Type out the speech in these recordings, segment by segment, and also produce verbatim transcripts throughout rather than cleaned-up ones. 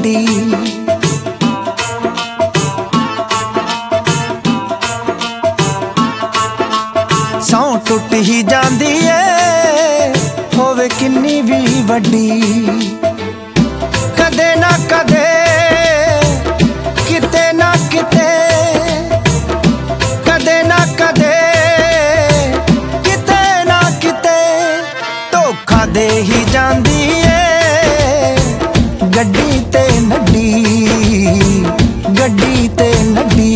वड्डी। सौ टुट ही जांदी है होवे किन्नी भी वड्डी। कदे ना कदे किते ना किते, कदे ना कदे किते ना किते धोखा दे ही जांदी है गड्डी ते नड्डी। गड्डी ते नड्डी,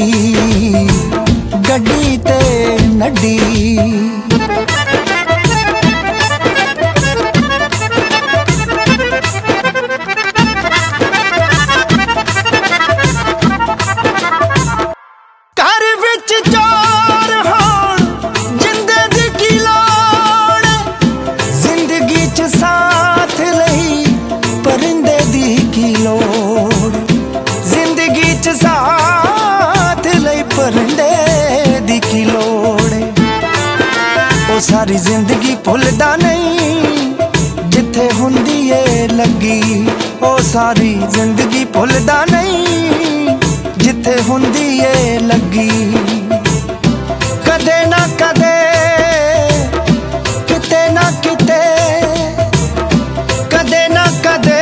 गड्डी ते नड्डी। सारी जिंदगी भुलदा नहीं जिथे हुंदी ए लगी। ओ सारी जिंदगी भुलदा नहीं जिथे हुंदी ए लगी। कदे ना कदे किते ना किते, कदे ना कदे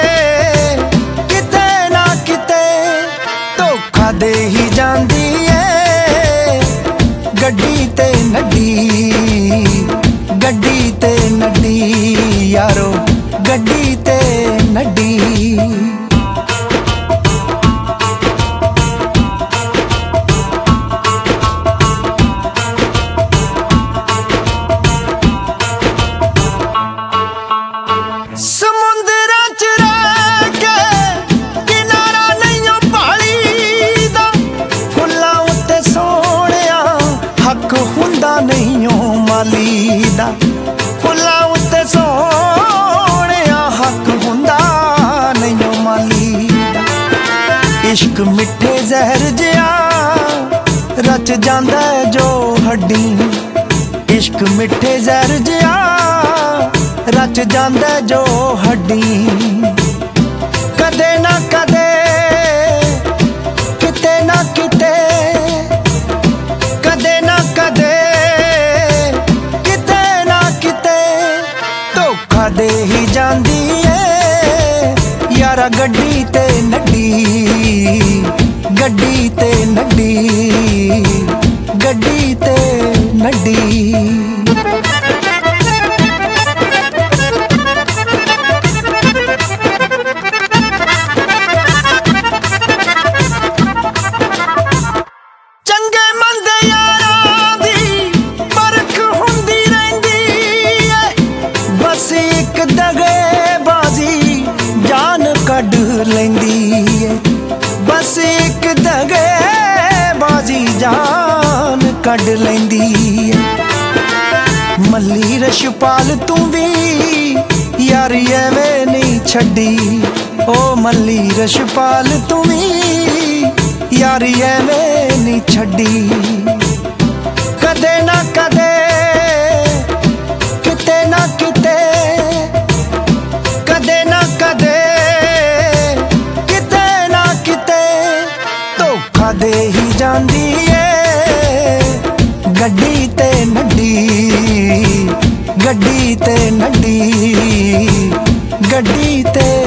किते ना किते धोखा दे ही जांदी है गड्डी ते नड्डी। गड्डी ते नड्डी यारो, गड्डी ते नड्डी। समुंदरां च रह के किनारा नहीं भाली दा, फुल्लां उत्ते सोहणिया हक हुंदा नहीं माली दा। फुल्लां उत्ते सोहणिया हक हुंदा नहीं माली दा। इश्क मिठे जहर जिहा रच जांदा है जो हड्डी। इश्क मिठे जहर जिहा रच जांदा है जो हड्डी। कदे ना कदे किते ना किते, कदे ना कदे दे ही जांदी है यारा गड्डी ते नड्डी। गड्डी ते नड्डी, गड्डी ते नड्डी। कड लेंदी है बस एक दगे बाजी जान कड लेंदी है। मल्ली रशपाल तू भी यार एवें नहीं छड्डी। ओ मल्ली रशपाल तू भी यार एवें नहीं छड्डी। कदे ना कदे किते ना किते, कदे ना कदे दे ही जांदी है गड्डी ते नड्डी। गड्डी ते नड्डी, गड्डी ते